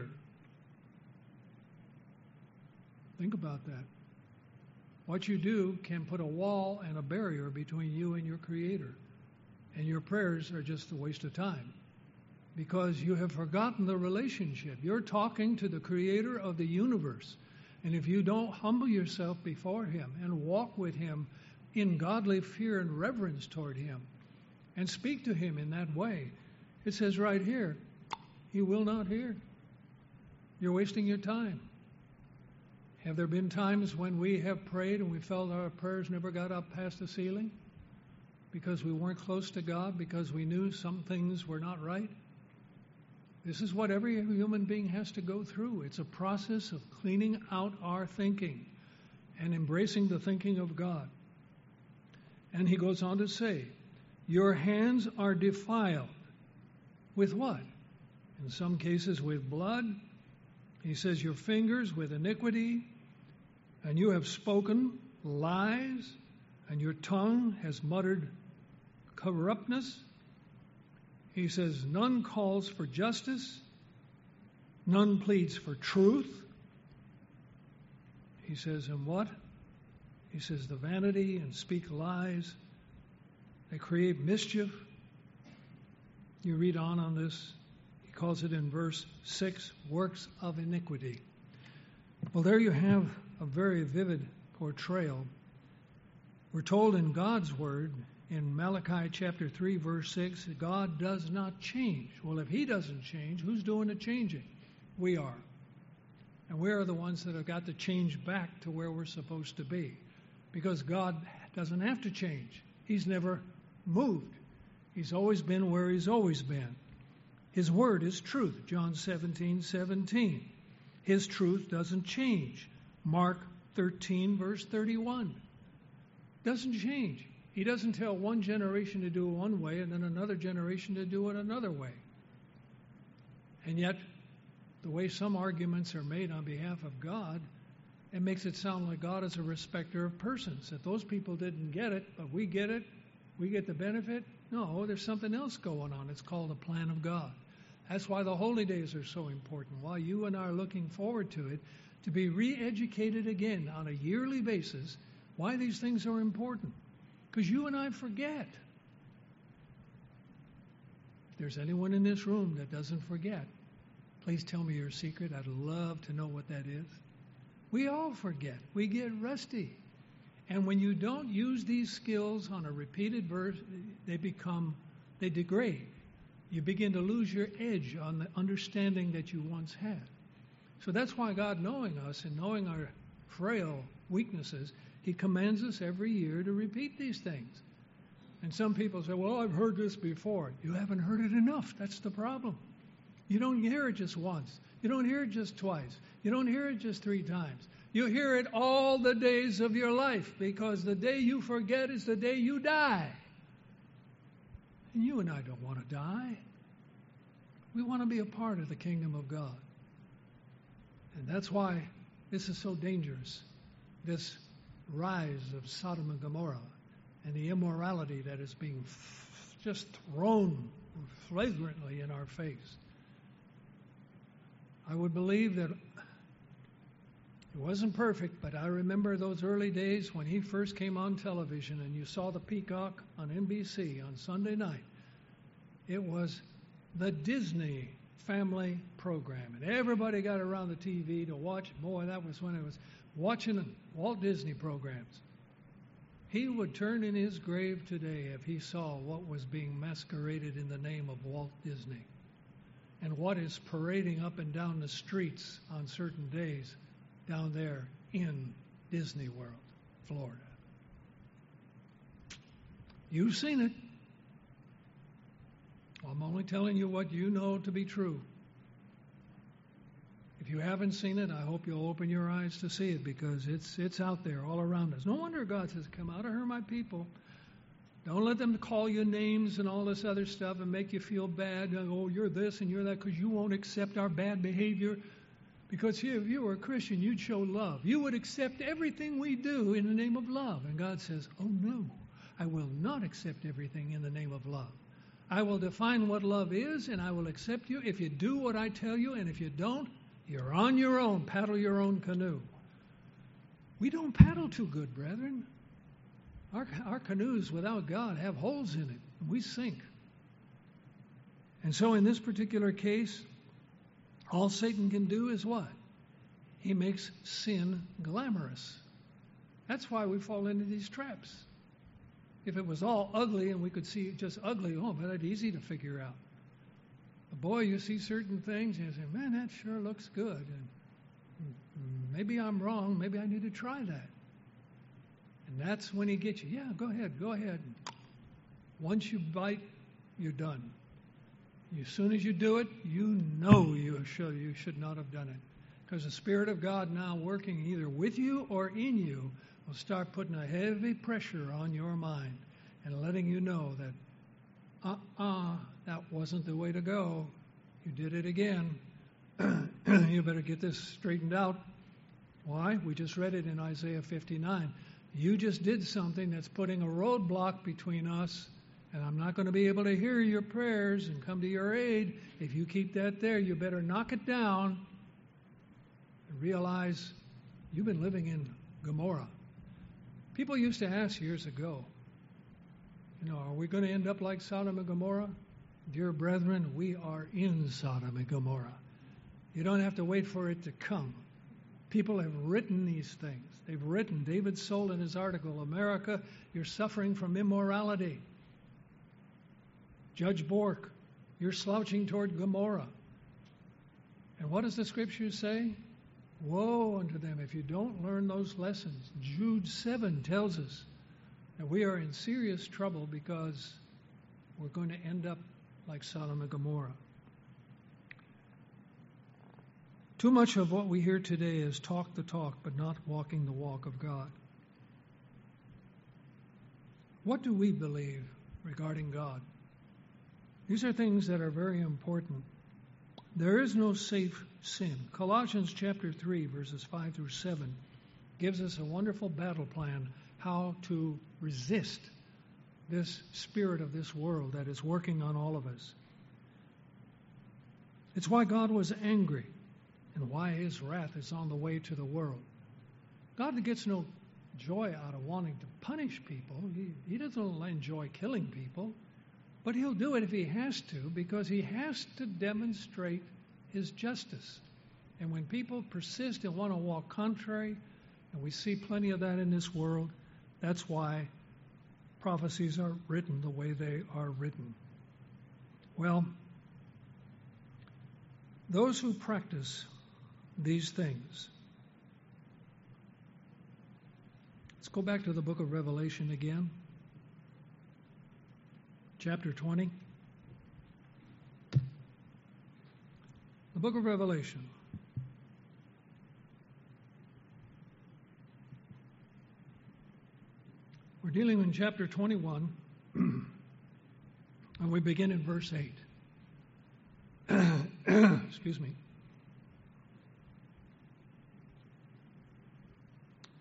Think about that. What you do can put a wall and a barrier between you and your Creator. And your prayers are just a waste of time because you have forgotten the relationship. You're talking to the Creator of the universe. And if you don't humble yourself before him and walk with him in godly fear and reverence toward him and speak to him in that way, it says right here, he will not hear. You're wasting your time. Have there been times when we have prayed and we felt our prayers never got up past the ceiling because we weren't close to God, because we knew some things were not right? This is what every human being has to go through. It's a process of cleaning out our thinking and embracing the thinking of God. And he goes on to say, your hands are defiled. With what? In some cases with blood. He says your fingers with iniquity, and you have spoken lies, and your tongue has muttered corruptness. He says none calls for justice, none pleads for truth. He says, and what? He says the vanity and speak lies. They create mischief. You read on on this. He calls it in verse six, works of iniquity. Well, there you have a very vivid portrayal. We're told in God's Word, in Malachi chapter three, verse six, God does not change. Well, if he doesn't change, who's doing the changing? We are. And we are the ones that have got to change back to where we're supposed to be. Because God doesn't have to change. He's never moved. He's always been where he's always been. His word is truth, John seventeen seventeen. His truth doesn't change. Mark thirteen, verse thirty-one. Doesn't change. He doesn't tell one generation to do it one way and then another generation to do it another way. And yet, the way some arguments are made on behalf of God, it makes it sound like God is a respecter of persons, that those people didn't get it, but we get it, we get the benefit. No, there's something else going on. It's called the plan of God. That's why the holy days are so important. While you and I are looking forward to it, to be re-educated again on a yearly basis, why these things are important. Because you and I forget. If there's anyone in this room that doesn't forget, please tell me your secret. I'd love to know what that is. We all forget. We get rusty. And when you don't use these skills on a repeated verse, they become, they degrade. You begin to lose your edge on the understanding that you once had. So that's why God, knowing us and knowing our frail weaknesses, he commands us every year to repeat these things. And some people say, well, I've heard this before. You haven't heard it enough. That's the problem. You don't hear it just once. You don't hear it just twice. You don't hear it just three times. You hear it all the days of your life, because the day you forget is the day you die. And you and I don't want to die. We want to be a part of the kingdom of God. And that's why this is so dangerous, this rise of Sodom and Gomorrah and the immorality that is being f- just thrown flagrantly in our face. I would believe that it wasn't perfect, but I remember those early days when he first came on television and you saw the Peacock on N B C on Sunday night. It was the Disney family program, and everybody got around the T V to watch. Boy, that was when it was watching Walt Disney programs. He would turn in his grave today if he saw what was being masqueraded in the name of Walt Disney and what is parading up and down the streets on certain days down there in Disney World, Florida. You've seen it. I'm only telling you what you know to be true. If you haven't seen it, I hope you'll open your eyes to see it, because it's it's out there all around us. No wonder God says, come out of her, my people. Don't let them call you names and all this other stuff and make you feel bad. Oh, you're this and you're that, because you won't accept our bad behavior. Because if you were a Christian, you'd show love. You would accept everything we do in the name of love. And God says, oh no, I will not accept everything in the name of love. I will define what love is, and I will accept you if you do what I tell you, and if you don't, you're on your own. Paddle your own canoe. We don't paddle too good, brethren. Our, our canoes without God have holes in it. We sink. And so in this particular case, all Satan can do is what? He makes sin glamorous. That's why we fall into these traps. If it was all ugly and we could see it just ugly, oh, but it's easy to figure out. But boy, you see certain things and you say, man, that sure looks good. And maybe I'm wrong. Maybe I need to try that. And that's when he gets you. Yeah, go ahead, go ahead. Once you bite, you're done. As soon as you do it, you know you should, you should not have done it. Because the Spirit of God now working either with you or in you will start putting a heavy pressure on your mind and letting you know that, uh-uh, that wasn't the way to go. You did it again. You better get this straightened out. Why? We just read it in Isaiah fifty-nine. You just did something that's putting a roadblock between us, and I'm not going to be able to hear your prayers and come to your aid. If you keep that there, you better knock it down and realize you've been living in Gomorrah. People used to ask years ago, you know, are we going to end up like Sodom and Gomorrah? Dear brethren, we are in Sodom and Gomorrah. You don't have to wait for it to come. People have written these things. They've written, David Soul in his article, America, you're suffering from immorality. Judge Bork, you're slouching toward Gomorrah. And what does the Scripture say? Woe unto them if you don't learn those lessons. Jude seven tells us that we are in serious trouble because we're going to end up like Sodom and Gomorrah. Too much of what we hear today is talk the talk, but not walking the walk of God. What do we believe regarding God? These are things that are very important. There is no safe sin. Colossians chapter three, verses five through seven, gives us a wonderful battle plan how to resist this spirit of this world that is working on all of us. It's why God was angry and why his wrath is on the way to the world. God gets no joy out of wanting to punish people. He, he doesn't enjoy killing people. But he'll do it if he has to, because he has to demonstrate his justice. And when people persist and want to walk contrary, and we see plenty of that in this world, that's why prophecies are written the way they are written. Well, those who practice these things. Let's go back to the book of Revelation again. Chapter twenty. The book of Revelation. We're dealing in chapter twenty-one, and we begin in verse eight. Excuse me.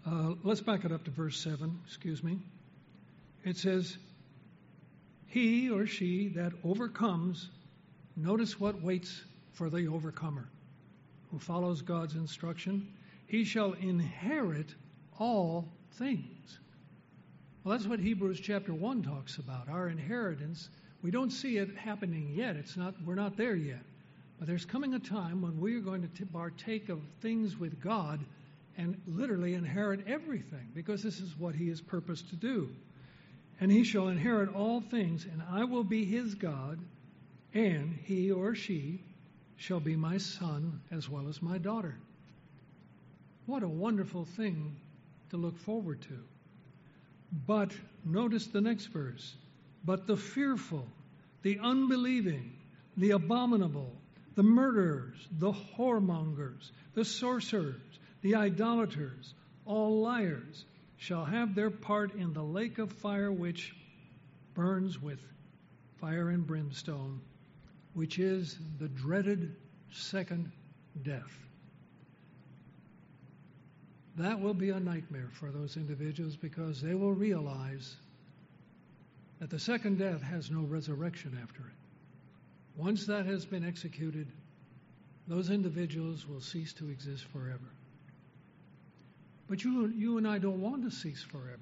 Uh, let's back it up to verse seven, excuse me. It says, he or she that overcomes, notice what waits for the overcomer, who follows God's instruction, he shall inherit all things. Well, that's what Hebrews chapter one talks about, our inheritance. We don't see it happening yet. It's not, we're not there yet. But there's coming a time when we are going to t- partake of things with God and literally inherit everything, because this is what he has purposed to do. And he shall inherit all things, and I will be his God, and he or she shall be my son as well as my daughter. What a wonderful thing to look forward to. But notice the next verse. But the fearful, the unbelieving, the abominable, the murderers, the whoremongers, the sorcerers, the idolaters, all liars, shall have their part in the lake of fire which burns with fire and brimstone, which is the dreaded second death. That will be a nightmare for those individuals, because they will realize that the second death has no resurrection after it. Once that has been executed, those individuals will cease to exist forever. But you, you and I don't want to cease forever.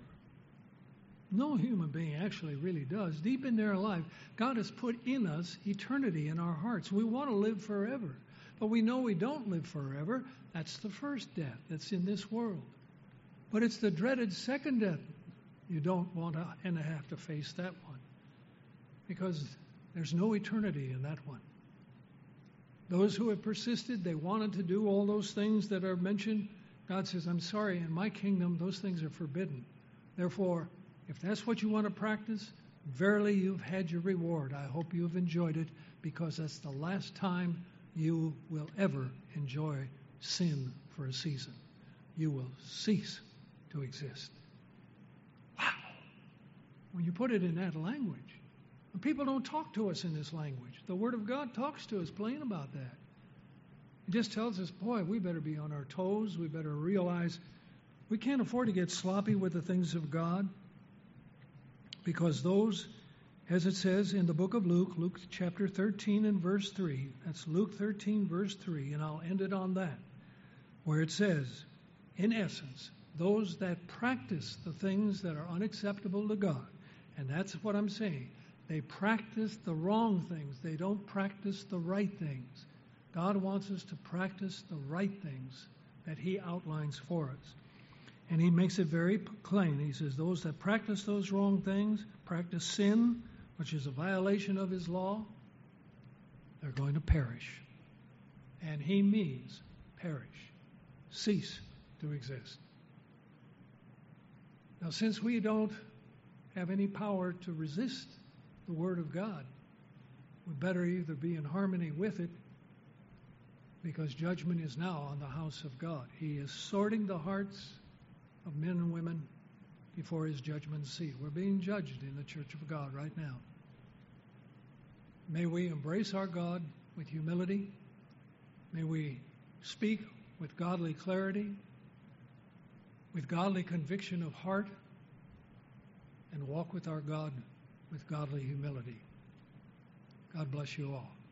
No human being actually really does. Deep in their life, God has put in us eternity in our hearts. We want to live forever. But we know we don't live forever. That's the first death that's in this world. But it's the dreaded second death. You don't want to and have to face that one, because there's no eternity in that one. Those who have persisted, they wanted to do all those things that are mentioned. God says, I'm sorry, in my kingdom, those things are forbidden. Therefore, if that's what you want to practice, verily you've had your reward. I hope you've enjoyed it, because that's the last time you will ever enjoy sin for a season. You will cease to exist. Wow. When you put it in that language, and people don't talk to us in this language. The Word of God talks to us plain about that. It just tells us, boy, we better be on our toes. We better realize we can't afford to get sloppy with the things of God, because those, as it says in the book of Luke, Luke chapter thirteen and verse three, that's Luke thirteen verse three, and I'll end it on that, where it says, in essence, those that practice the things that are unacceptable to God, and that's what I'm saying, they practice the wrong things. They don't practice the right things. God wants us to practice the right things that he outlines for us. And he makes it very plain. He says, those that practice those wrong things, practice sin, which is a violation of his law, they're going to perish. And he means perish, cease to exist. Now, since we don't have any power to resist the Word of God, we better either be in harmony with it, because judgment is now on the house of God. He is sorting the hearts of men and women before his judgment seat. We're being judged in the church of God right now. May we embrace our God with humility. May we speak with godly clarity, with godly conviction of heart, and walk with our God with godly humility. God bless you all.